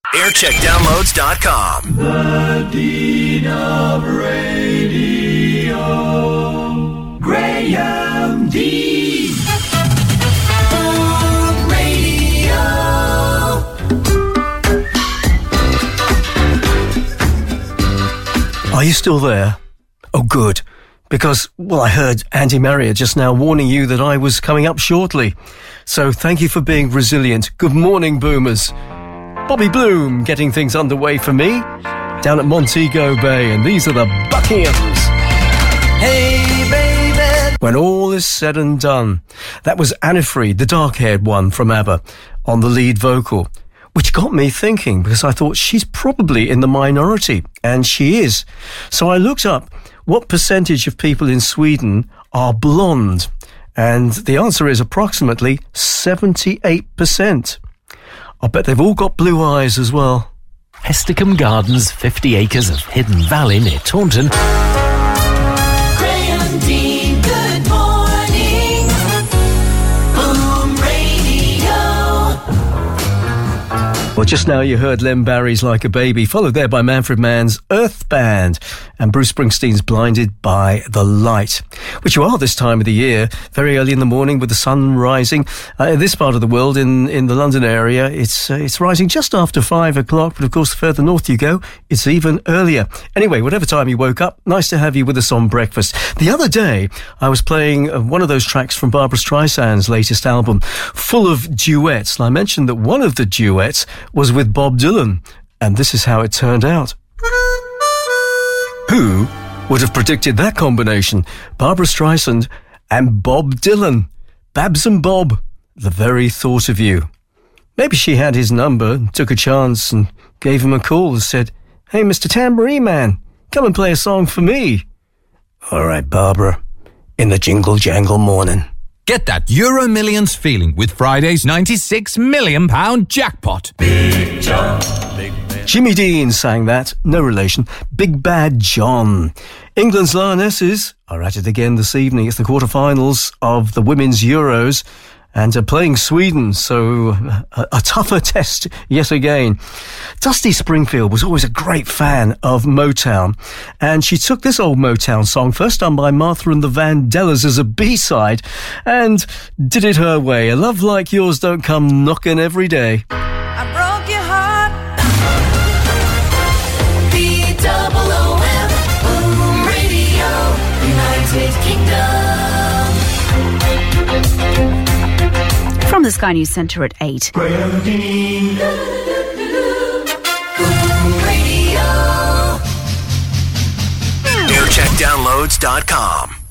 Aircheckdownloads.com. The Dean of Radio, Graham Dean. Radio. Are you still there? Oh, good. Because, well, I heard Andy Marriott just now warning you that I was coming up shortly. So thank you for being resilient. Good morning, boomers. Bobby Bloom getting things underway for me down at Montego Bay, and these are the Buckinghams. Hey, baby. When all is said and done, that was Annifried, the dark-haired one from ABBA, on the lead vocal, which got me thinking because I thought she's probably in the minority, and she is. So I looked up what percentage of people in Sweden are blonde, and the answer is approximately 78%. I bet they've all got blue eyes as well. Hesticombe Gardens, 50 acres of hidden valley near Taunton. Graham Dean, good morning. Boom Radio. Well, just now you heard Len Barry's Like a Baby, followed there by Manfred Mann's Earth Band and Bruce Springsteen's Blinded by the Light, which you are this time of the year, very early in the morning with the sun rising. In this part of the world, in the London area, it's rising just after 5 o'clock, but of course the further north you go, it's even earlier. Anyway, whatever time you woke up, nice to have you with us on breakfast. The other day, I was playing one of those tracks from Barbra Streisand's latest album, full of duets, and I mentioned that one of the duets was with Bob Dylan, and this is how it turned out. Who would have predicted that combination? Barbra Streisand and Bob Dylan. Babs and Bob, the very thought of you. Maybe she had his number, took a chance and gave him a call and said, "Hey, Mr. Tambourine Man, come and play a song for me." "All right, Barbara, in the jingle jangle morning." Get that Euro Millions feeling with Friday's £96 million jackpot. Big John. Jimmy Dean sang that, no relation. Big Bad John. England's Lionesses are at it again this evening. It's the quarterfinals of the Women's Euros and playing Sweden, so a tougher test yet again. Dusty Springfield was always a great fan of Motown, and she took this old Motown song, first done by Martha and the Vandellas as a B-side, and did it her way. A love like yours don't come knocking every day. I broke your heart. B-double-O-M, Boom Radio, United Kingdom. From the Sky News Centre at 8. Graham Dean, Boom Radio. Aircheckdownloads.com.